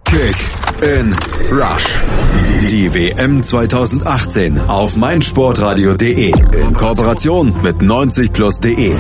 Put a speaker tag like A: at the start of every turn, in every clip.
A: Kick in Rush. Die WM 2018 auf meinsportradio.de in Kooperation mit 90plus.de.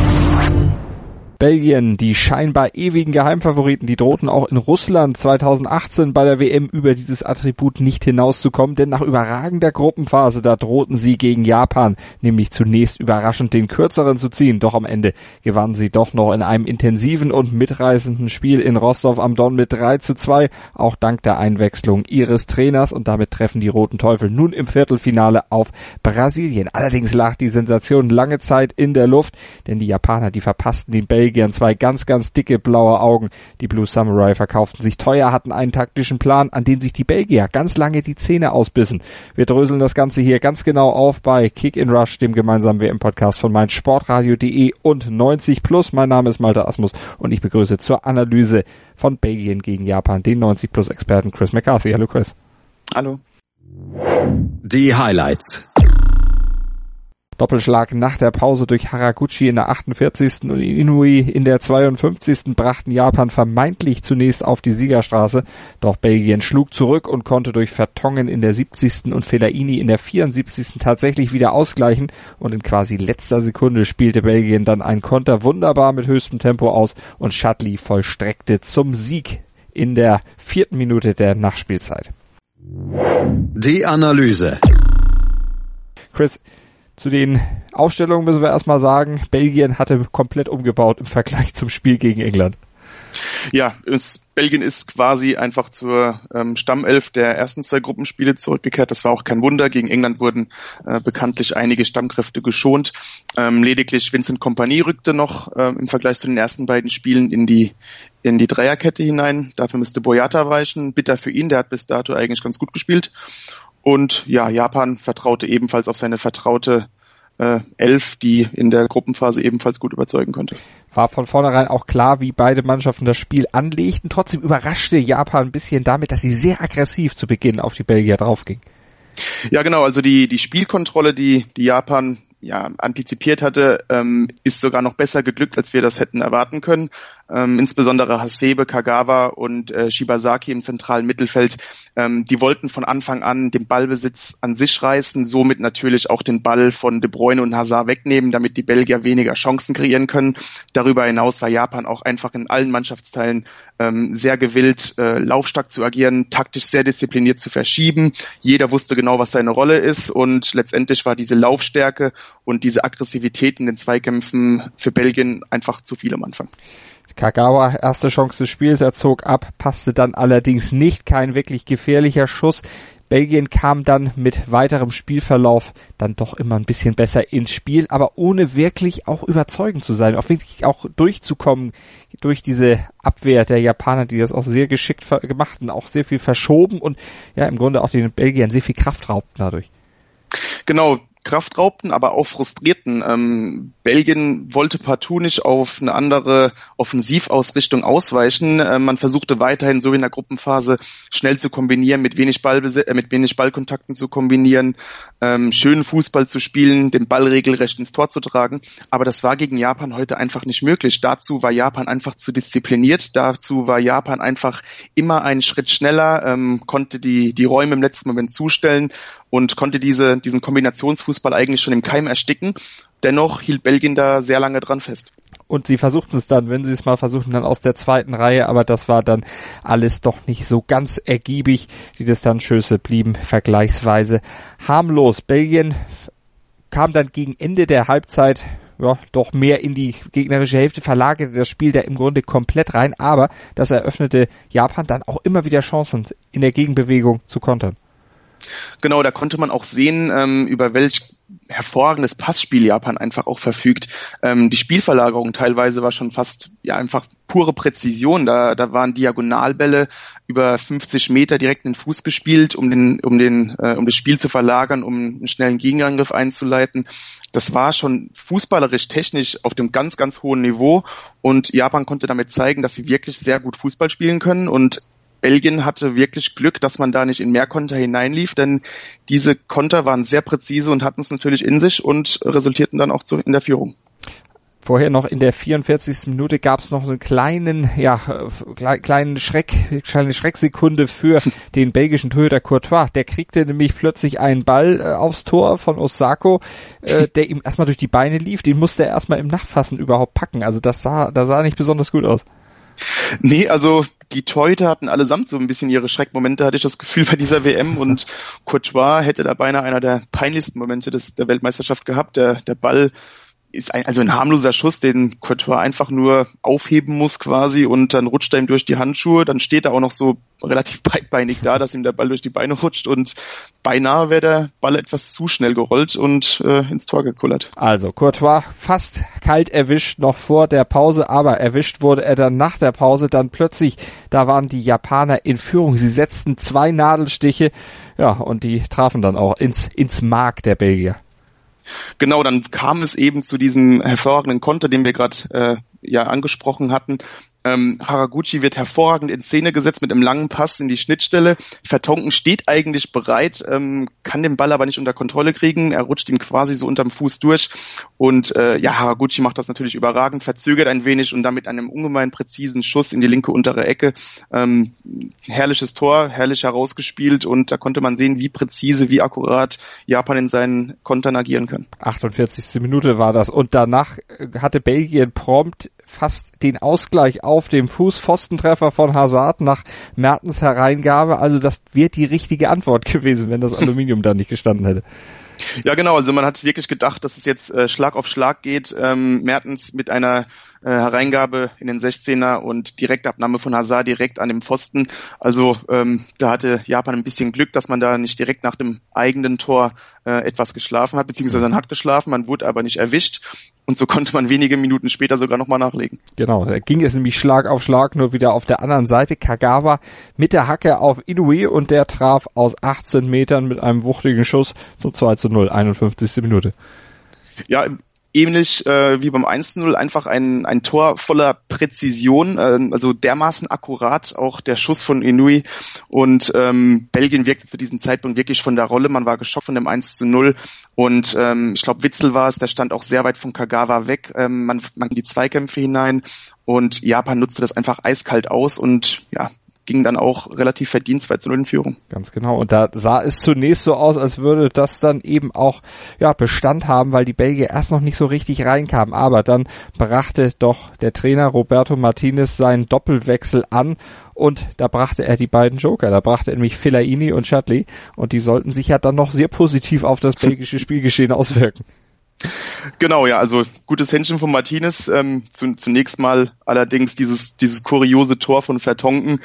B: Belgien, die scheinbar ewigen Geheimfavoriten, die drohten auch in Russland 2018 bei der WM über dieses Attribut nicht hinauszukommen, denn nach überragender Gruppenphase, da drohten sie gegen Japan, nämlich zunächst überraschend den Kürzeren zu ziehen, doch am Ende gewannen sie doch noch in einem intensiven und mitreißenden Spiel in Rostov am Don mit 3:2, auch dank der Einwechslung ihres Trainers, und damit treffen die Roten Teufel nun im Viertelfinale auf Brasilien. Allerdings lag die Sensation lange Zeit in der Luft, denn die Japaner, die verpassten den Belgiern zwei ganz, ganz dicke blaue Augen. Die Blue Samurai verkauften sich teuer, hatten einen taktischen Plan, an dem sich die Belgier ganz lange die Zähne ausbissen. Wir dröseln das Ganze hier ganz genau auf bei Kick in Rush, dem gemeinsamen WM-Podcast von meinsportradio.de und 90plus. Mein Name ist Malte Asmus und ich begrüße zur Analyse von Belgien gegen Japan den 90plus-Experten Chris McCarthy. Hallo Chris.
C: Hallo.
A: Die Highlights.
B: Doppelschlag nach der Pause durch Haraguchi in der 48. und Inouye in der 52. brachten Japan vermeintlich zunächst auf die Siegerstraße, doch Belgien schlug zurück und konnte durch Vertongen in der 70. und Fellaini in der 74. tatsächlich wieder ausgleichen, und in quasi letzter Sekunde spielte Belgien dann ein Konter wunderbar mit höchstem Tempo aus und Chadli vollstreckte zum Sieg in der 4. Minute der Nachspielzeit.
A: Die Analyse.
B: Chris, zu den Aufstellungen müssen wir erstmal sagen, Belgien hatte komplett umgebaut im Vergleich zum Spiel gegen England.
C: Ja, Belgien ist quasi einfach zur Stammelf der ersten 2 Gruppenspiele zurückgekehrt. Das war auch kein Wunder. Gegen England wurden bekanntlich einige Stammkräfte geschont. Lediglich Vincent Kompany rückte noch im Vergleich zu den ersten beiden Spielen in die Dreierkette hinein. Dafür müsste Boyata weichen. Bitter für ihn, der hat bis dato eigentlich ganz gut gespielt. Und ja, Japan vertraute ebenfalls auf seine vertraute Elf, die in der Gruppenphase ebenfalls gut überzeugen konnte.
B: War von vornherein auch klar, wie beide Mannschaften das Spiel anlegten. Trotzdem überraschte Japan ein bisschen damit, dass sie sehr aggressiv zu Beginn auf die Belgier draufging.
C: Ja, genau. Also die Spielkontrolle, die Japan antizipiert hatte, ist sogar noch besser geglückt, als wir das hätten erwarten können. Insbesondere Hasebe, Kagawa und Shibazaki im zentralen Mittelfeld, die wollten von Anfang an den Ballbesitz an sich reißen, somit natürlich auch den Ball von De Bruyne und Hazard wegnehmen, damit die Belgier weniger Chancen kreieren können. Darüber hinaus war Japan auch einfach in allen Mannschaftsteilen sehr gewillt, laufstark zu agieren, taktisch sehr diszipliniert zu verschieben. Jeder wusste genau, was seine Rolle ist, und letztendlich war diese Laufstärke und diese Aggressivität in den Zweikämpfen für Belgien einfach zu viel am Anfang.
B: Kagawa, erste Chance des Spiels, er zog ab, passte dann allerdings nicht, kein wirklich gefährlicher Schuss. Belgien kam dann mit weiterem Spielverlauf dann doch immer ein bisschen besser ins Spiel, aber ohne wirklich auch überzeugend zu sein, auch wirklich auch durchzukommen durch diese Abwehr der Japaner, die das auch sehr geschickt gemacht und auch sehr viel verschoben und ja im Grunde auch den Belgiern sehr viel Kraft raubten dadurch.
C: Genau, Kraft raubten, aber auch frustrierten. Belgien wollte partout nicht auf eine andere Offensivausrichtung ausweichen. Man versuchte weiterhin, so wie in der Gruppenphase, schnell zu kombinieren, mit wenig Ballkontakten zu kombinieren, schönen Fußball zu spielen, den Ball regelrecht ins Tor zu tragen. Aber das war gegen Japan heute einfach nicht möglich. Dazu war Japan einfach zu diszipliniert. Dazu war Japan einfach immer einen Schritt schneller, konnte die Räume im letzten Moment zustellen und konnte diesen Kombinationsfußball eigentlich schon im Keim ersticken. Dennoch hielt Belgien da sehr lange dran fest.
B: Und sie versuchten es dann, wenn sie es mal versuchten, dann aus der zweiten Reihe, aber das war dann alles doch nicht so ganz ergiebig. Die Distanzschüsse blieben vergleichsweise harmlos. Belgien kam dann gegen Ende der Halbzeit doch mehr in die gegnerische Hälfte, verlagerte das Spiel da im Grunde komplett rein, aber das eröffnete Japan dann auch immer wieder Chancen, in der Gegenbewegung zu kontern.
C: Genau, da konnte man auch sehen, über welch hervorragendes Passspiel Japan einfach auch verfügt. Die Spielverlagerung teilweise war schon fast einfach pure Präzision. Da waren Diagonalbälle über 50 Meter direkt in den Fuß gespielt, um das Spiel zu verlagern, um einen schnellen Gegenangriff einzuleiten. Das war schon fußballerisch, technisch auf dem ganz, ganz hohen Niveau, und Japan konnte damit zeigen, dass sie wirklich sehr gut Fußball spielen können, und Belgien hatte wirklich Glück, dass man da nicht in mehr Konter hineinlief, denn diese Konter waren sehr präzise und hatten es natürlich in sich und resultierten dann auch in der Führung.
B: Vorher noch in der 44. Minute gab es noch so einen kleine Schrecksekunde für den belgischen Torhüter Courtois. Der kriegte nämlich plötzlich einen Ball aufs Tor von Osako, der ihm erstmal durch die Beine lief. Den musste er erstmal im Nachfassen überhaupt packen. Also das sah nicht besonders gut aus.
C: Nee, also die Torhüter hatten allesamt so ein bisschen ihre Schreckmomente, hatte ich das Gefühl, bei dieser WM, und Courtois hätte da beinahe einer der peinlichsten Momente der Weltmeisterschaft gehabt. Der Ball ist ein harmloser Schuss, den Courtois einfach nur aufheben muss quasi, und dann rutscht er ihm durch die Handschuhe, dann steht er auch noch so relativ breitbeinig da, dass ihm der Ball durch die Beine rutscht, und beinahe wäre der Ball etwas zu schnell gerollt und ins Tor gekullert.
B: Also Courtois fast kalt erwischt noch vor der Pause, aber erwischt wurde er dann nach der Pause, dann plötzlich, da waren die Japaner in Führung, sie setzten 2 Nadelstiche, ja, und die trafen dann auch ins Mark der Belgier.
C: Genau, dann kam es eben zu diesem hervorragenden Konter, den wir gerade angesprochen hatten. Haraguchi wird hervorragend in Szene gesetzt mit einem langen Pass in die Schnittstelle. Vertonken steht eigentlich bereit, kann den Ball aber nicht unter Kontrolle kriegen. Er rutscht ihm quasi so unterm Fuß durch. Und Haraguchi macht das natürlich überragend, verzögert ein wenig und dann mit einem ungemein präzisen Schuss in die linke untere Ecke. Herrliches Tor, herrlich herausgespielt, und da konnte man sehen, wie präzise, wie akkurat Japan in seinen Kontern agieren kann.
B: 48. Minute war das, und danach hatte Belgien prompt fast den Ausgleich auf dem Fuß, Pfostentreffer von Hazard nach Mertens Hereingabe. Also das wäre die richtige Antwort gewesen, wenn das Aluminium da nicht gestanden hätte.
C: Ja, genau, also man hat wirklich gedacht, dass es jetzt Schlag auf Schlag geht. Mertens mit einer Hereingabe in den 16er und Direktabnahme von Hazard direkt an dem Pfosten. Also da hatte Japan ein bisschen Glück, dass man da nicht direkt nach dem eigenen Tor etwas geschlafen hat, beziehungsweise man hat geschlafen, man wurde aber nicht erwischt. Und so konnte man wenige Minuten später sogar nochmal nachlegen.
B: Genau, da ging es nämlich Schlag auf Schlag, nur wieder auf der anderen Seite. Kagawa mit der Hacke auf Inoue, und der traf aus 18 Metern mit einem wuchtigen Schuss zum 2:0, 51. Minute.
C: Ja, ähnlich wie beim 1:0, einfach ein Tor voller Präzision, also dermaßen akkurat auch der Schuss von Inoue, und Belgien wirkte zu diesem Zeitpunkt wirklich von der Rolle, man war geschockt von dem 1:0, und ich glaube Witsel war es, der stand auch sehr weit von Kagawa weg, man ging die Zweikämpfe hinein, und Japan nutzte das einfach eiskalt aus und ging dann auch relativ verdient 2:0 in Führung.
B: Ganz genau. Und da sah es zunächst so aus, als würde das dann eben auch Bestand haben, weil die Belgier erst noch nicht so richtig reinkamen. Aber dann brachte doch der Trainer Roberto Martinez seinen Doppelwechsel an, und da brachte er die beiden Joker. Da brachte er nämlich Fellaini und Chadli, und die sollten sich ja dann noch sehr positiv auf das belgische Spielgeschehen auswirken.
C: Genau, ja, also gutes Händchen von Martinez. Zunächst mal allerdings dieses kuriose Tor von Vertonken.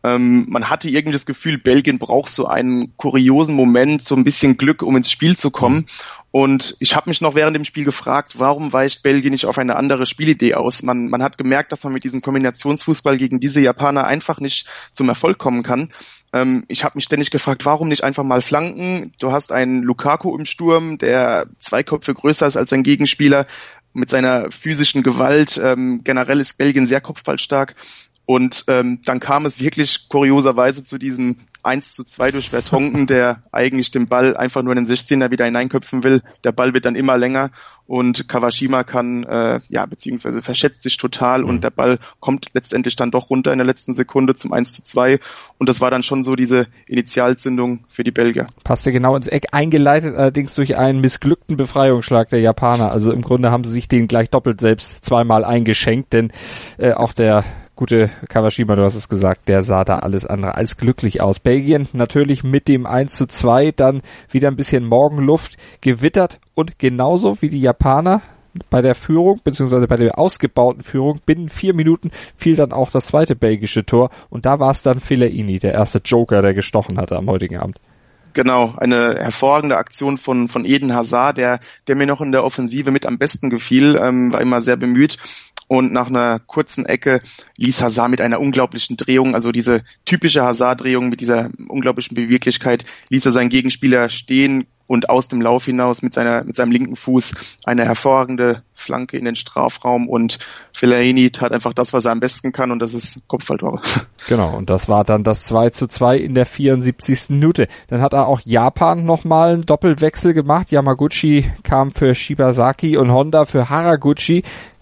C: Man hatte irgendwie das Gefühl, Belgien braucht so einen kuriosen Moment, so ein bisschen Glück, um ins Spiel zu kommen. Und ich habe mich noch während dem Spiel gefragt, warum weicht Belgien nicht auf eine andere Spielidee aus? Man hat gemerkt, dass man mit diesem Kombinationsfußball gegen diese Japaner einfach nicht zum Erfolg kommen kann. Ich habe mich ständig gefragt, warum nicht einfach mal flanken? Du hast einen Lukaku im Sturm, der 2 Köpfe größer ist als sein Gegenspieler, mit seiner physischen Gewalt. Generell ist Belgien sehr kopfballstark. Und dann kam es wirklich kurioserweise zu diesem 1:2 durch Vertonken, der eigentlich den Ball einfach nur in den 16er wieder hineinköpfen will. Der Ball wird dann immer länger, und Kawashima kann, beziehungsweise verschätzt sich total, und der Ball kommt letztendlich dann doch runter in der letzten Sekunde zum 1:2, und das war dann schon so diese Initialzündung für die Belgier.
B: Passte genau ins Eck, eingeleitet allerdings durch einen missglückten Befreiungsschlag der Japaner. Also im Grunde haben sie sich den gleich doppelt selbst zweimal eingeschenkt, denn auch der gute Kawashima, du hast es gesagt, der sah da alles andere als glücklich aus. Belgien natürlich mit dem 1:2 dann wieder ein bisschen Morgenluft gewittert, und genauso wie die Japaner bei der Führung, beziehungsweise bei der ausgebauten Führung, binnen 4 Minuten fiel dann auch das zweite belgische Tor, und da war es dann Fellaini, der erste Joker, der gestochen hatte am heutigen Abend.
C: Genau, eine hervorragende Aktion von Eden Hazard, der mir noch in der Offensive mit am besten gefiel, war immer sehr bemüht. Und nach einer kurzen Ecke ließ Hazard mit einer unglaublichen Drehung, also diese typische Hazard-Drehung mit dieser unglaublichen Beweglichkeit, ließ er seinen Gegenspieler stehen und aus dem Lauf hinaus mit seinem linken Fuß eine hervorragende Flanke in den Strafraum, und Fellaini tat einfach das, was er am besten kann, und das ist Kopfballtore.
B: Genau, und das war dann das 2:2 in der 74. Minute. Dann hat auch Japan nochmal einen Doppelwechsel gemacht. Yamaguchi kam für Shibazaki und Honda für Haraguchi.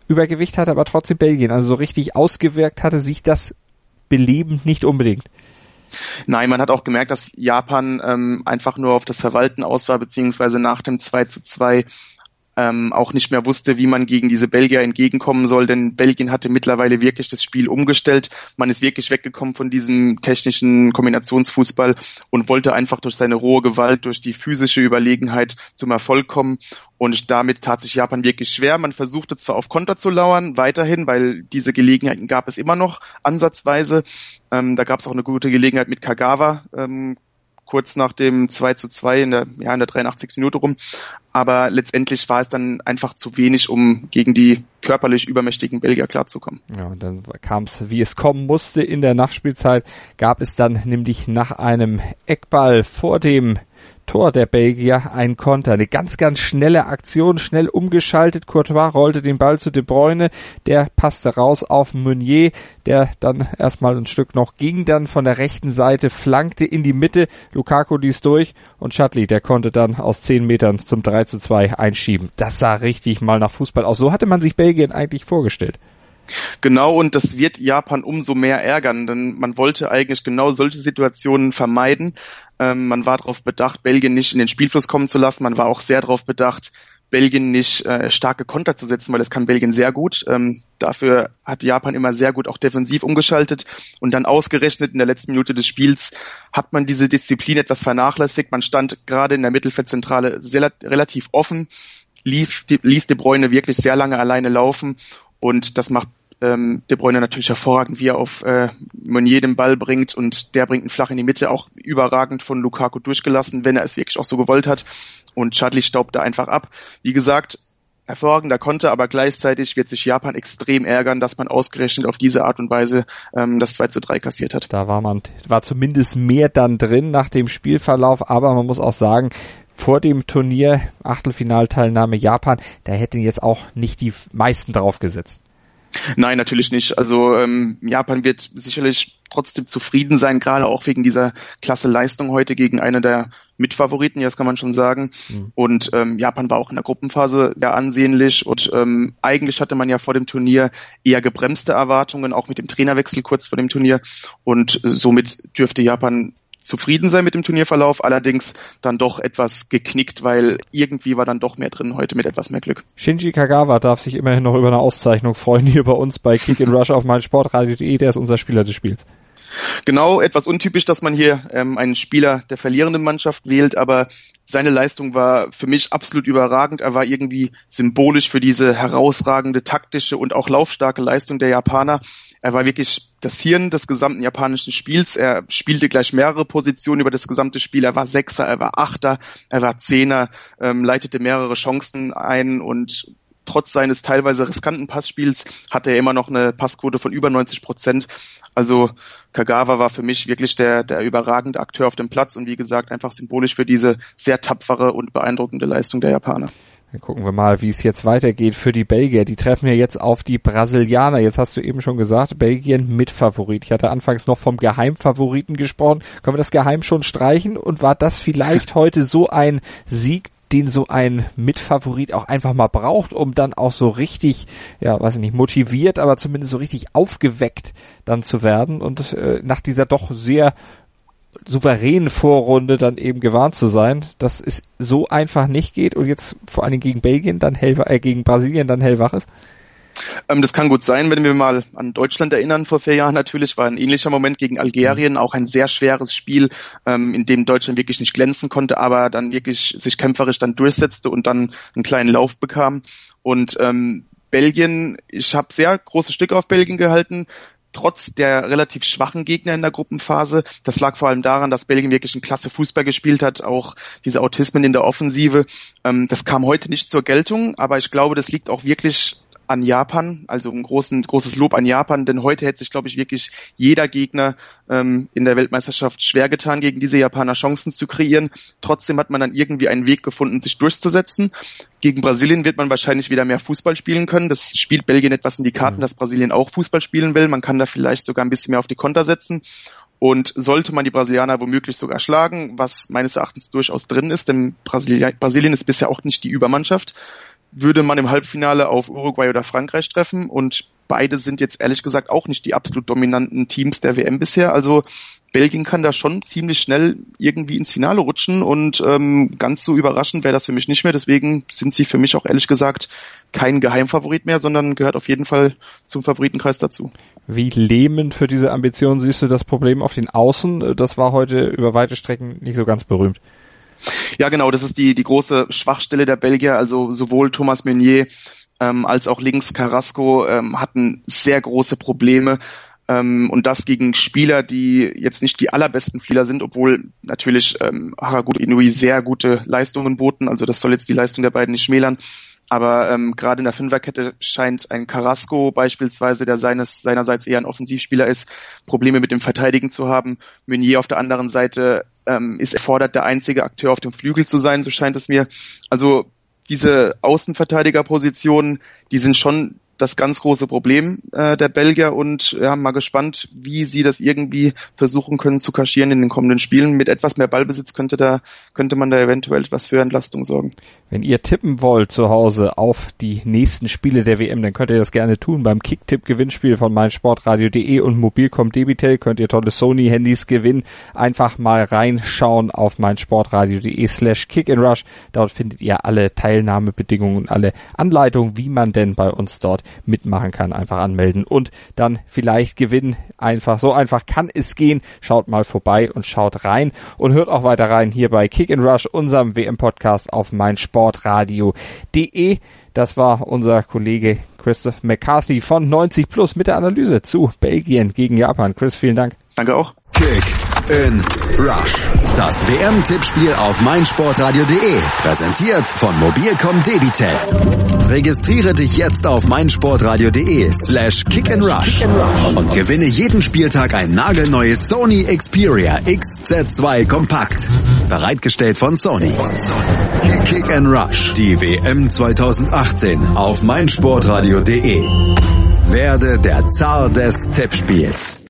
B: Übergewicht hatte aber trotzdem Belgien. Also so richtig ausgewirkt hatte sich das belebend nicht unbedingt.
C: Nein, man hat auch gemerkt, dass Japan einfach nur auf das Verwalten aus war, beziehungsweise nach dem 2:2 auch nicht mehr wusste, wie man gegen diese Belgier entgegenkommen soll, denn Belgien hatte mittlerweile wirklich das Spiel umgestellt. Man ist wirklich weggekommen von diesem technischen Kombinationsfußball und wollte einfach durch seine rohe Gewalt, durch die physische Überlegenheit zum Erfolg kommen. Und damit tat sich Japan wirklich schwer. Man versuchte zwar auf Konter zu lauern, weiterhin, weil diese Gelegenheiten gab es immer noch ansatzweise. Da gab es auch eine gute Gelegenheit mit Kagawa, kurz nach dem 2:2 in der 83. Minute rum. Aber letztendlich war es dann einfach zu wenig, um gegen die körperlich übermächtigen Belgier klarzukommen.
B: Ja, und dann kam es, wie es kommen musste. In der Nachspielzeit gab es dann nämlich nach einem Eckball vor dem Tor der Belgier ein Konter. Eine ganz, ganz schnelle Aktion, schnell umgeschaltet. Courtois rollte den Ball zu De Bruyne. Der passte raus auf Meunier, der dann erstmal ein Stück noch ging, dann von der rechten Seite flankte in die Mitte. Lukaku ließ durch und Chadli, der konnte dann aus 10 Metern zum 3:2 einschieben. Das sah richtig mal nach Fußball aus. So hatte man sich Belgien eigentlich vorgestellt.
C: Genau, und das wird Japan umso mehr ärgern, denn man wollte eigentlich genau solche Situationen vermeiden. Man war darauf bedacht, Belgien nicht in den Spielfluss kommen zu lassen. Man war auch sehr darauf bedacht, Belgien nicht starke Konter zu setzen, weil das kann Belgien sehr gut. Dafür hat Japan immer sehr gut auch defensiv umgeschaltet. Und dann ausgerechnet in der letzten Minute des Spiels hat man diese Disziplin etwas vernachlässigt. Man stand gerade in der Mittelfeldzentrale relativ offen, ließ De Bruyne wirklich sehr lange alleine laufen. Und das macht De Bruyne natürlich hervorragend, wie er auf Meunier den Ball bringt, und der bringt ihn flach in die Mitte, auch überragend von Lukaku durchgelassen, wenn er es wirklich auch so gewollt hat. Und Chadli staubt da einfach ab. Wie gesagt, hervorragender Konter, aber gleichzeitig wird sich Japan extrem ärgern, dass man ausgerechnet auf diese Art und Weise das 2:3 kassiert hat.
B: Da war zumindest mehr dann drin nach dem Spielverlauf, aber man muss auch sagen, vor dem Turnier, Achtelfinalteilnahme Japan, da hätten jetzt auch nicht die meisten drauf gesetzt.
C: Nein, natürlich nicht. Also Japan wird sicherlich trotzdem zufrieden sein, gerade auch wegen dieser klasse Leistung heute gegen eine der Mitfavoriten, ja, das kann man schon sagen. Mhm. Und Japan war auch in der Gruppenphase sehr ansehnlich und eigentlich hatte man ja vor dem Turnier eher gebremste Erwartungen, auch mit dem Trainerwechsel kurz vor dem Turnier, und somit dürfte Japan zufrieden sein mit dem Turnierverlauf, allerdings dann doch etwas geknickt, weil irgendwie war dann doch mehr drin heute mit etwas mehr Glück.
B: Shinji Kagawa darf sich immerhin noch über eine Auszeichnung freuen hier bei uns bei Kick in Rush auf meinsportradio.de, der ist unser Spieler des Spiels.
C: Genau, etwas untypisch, dass man hier einen Spieler der verlierenden Mannschaft wählt, aber seine Leistung war für mich absolut überragend. Er war irgendwie symbolisch für diese herausragende taktische und auch laufstarke Leistung der Japaner. Er war wirklich das Hirn des gesamten japanischen Spiels. Er spielte gleich mehrere Positionen über das gesamte Spiel. Er war Sechser, er war Achter, er war Zehner, leitete mehrere Chancen ein, und trotz seines teilweise riskanten Passspiels hatte er immer noch eine Passquote von über 90%. Also Kagawa war für mich wirklich der überragende Akteur auf dem Platz und wie gesagt einfach symbolisch für diese sehr tapfere und beeindruckende Leistung der Japaner.
B: Dann gucken wir mal, wie es jetzt weitergeht für die Belgier. Die treffen ja jetzt auf die Brasilianer. Jetzt hast du eben schon gesagt, Belgien Mitfavorit. Ich hatte anfangs noch vom Geheimfavoriten gesprochen. Können wir das Geheim schon streichen? Und war das vielleicht heute so ein Sieg, den so ein Mitfavorit auch einfach mal braucht, um dann auch so richtig, ja, weiß ich nicht, motiviert, aber zumindest so richtig aufgeweckt dann zu werden und nach dieser doch sehr souveränen Vorrunde dann eben gewarnt zu sein, dass es so einfach nicht geht und jetzt vor allen Dingen gegen Belgien dann gegen Brasilien dann hellwach ist?
C: Das kann gut sein, wenn wir mal an Deutschland erinnern. Vor 4 Jahren natürlich war ein ähnlicher Moment gegen Algerien, auch ein sehr schweres Spiel, in dem Deutschland wirklich nicht glänzen konnte, aber dann wirklich sich kämpferisch dann durchsetzte und dann einen kleinen Lauf bekam. Und Belgien, ich habe sehr große Stücke auf Belgien gehalten, trotz der relativ schwachen Gegner in der Gruppenphase. Das lag vor allem daran, dass Belgien wirklich einen klasse Fußball gespielt hat, auch diese Autismen in der Offensive. Das kam heute nicht zur Geltung, aber ich glaube, das liegt auch wirklich an Japan, also ein großes Lob an Japan, denn heute hätte sich, glaube ich, wirklich jeder Gegner in der Weltmeisterschaft schwer getan, gegen diese Japaner Chancen zu kreieren. Trotzdem hat man dann irgendwie einen Weg gefunden, sich durchzusetzen. Gegen Brasilien wird man wahrscheinlich wieder mehr Fußball spielen können. Das spielt Belgien etwas in die Karten, dass Brasilien auch Fußball spielen will. Man kann da vielleicht sogar ein bisschen mehr auf die Konter setzen. Und sollte man die Brasilianer womöglich sogar schlagen, was meines Erachtens durchaus drin ist, denn Brasilien ist bisher auch nicht die Übermannschaft, würde man im Halbfinale auf Uruguay oder Frankreich treffen und beide sind jetzt ehrlich gesagt auch nicht die absolut dominanten Teams der WM bisher. Also Belgien kann da schon ziemlich schnell irgendwie ins Finale rutschen und ganz so überraschend wäre das für mich nicht mehr. Deswegen sind sie für mich auch ehrlich gesagt kein Geheimfavorit mehr, sondern gehört auf jeden Fall zum Favoritenkreis dazu.
B: Wie lähmend für diese Ambition siehst du das Problem auf den Außen? Das war heute über weite Strecken nicht so ganz berühmt.
C: Ja, genau, das ist die große Schwachstelle der Belgier. Also sowohl Thomas Meunier als auch links Carrasco hatten sehr große Probleme. Und das gegen Spieler, die jetzt nicht die allerbesten Spieler sind, obwohl natürlich Haraguchi Inui sehr gute Leistungen boten. Also das soll jetzt die Leistung der beiden nicht schmälern. Aber gerade in der Fünferkette scheint ein Carrasco beispielsweise, der seinerseits eher ein Offensivspieler ist, Probleme mit dem Verteidigen zu haben. Meunier auf der anderen Seite ist erfordert, der einzige Akteur auf dem Flügel zu sein, so scheint es mir. Also diese Außenverteidigerpositionen, die sind schon das ganz große Problem der Belgier und ja, mal gespannt, wie sie das irgendwie versuchen können zu kaschieren in den kommenden Spielen. Mit etwas mehr Ballbesitz könnte man da eventuell etwas für Entlastung sorgen.
B: Wenn ihr tippen wollt zu Hause auf die nächsten Spiele der WM, dann könnt ihr das gerne tun beim Kicktipp-Gewinnspiel von meinsportradio.de und Mobilcom Debitel könnt ihr tolle Sony-Handys gewinnen. Einfach mal reinschauen auf meinsportradio.de/kickandrush. Dort findet ihr alle Teilnahmebedingungen und alle Anleitungen, wie man denn bei uns dort mitmachen kann. Einfach anmelden und dann vielleicht gewinnen. Einfach, so einfach kann es gehen. Schaut mal vorbei und schaut rein und hört auch weiter rein hier bei Kick and Rush, unserem WM-Podcast auf meinsportradio.de. Das war unser Kollege Christoph McCarthy von 90 Plus mit der Analyse zu Belgien gegen Japan. Chris, vielen Dank.
C: Danke auch.
A: Kick in Rush. Das WM-Tippspiel auf meinsportradio.de. Präsentiert von Mobilcom Debitel. Registriere dich jetzt auf meinsportradio.de/kickandrush und gewinne jeden Spieltag ein nagelneues Sony Xperia XZ2 Kompakt. Bereitgestellt von Sony. Kick and Rush. Die WM 2018 auf meinsportradio.de. Werde der Zar des Tippspiels.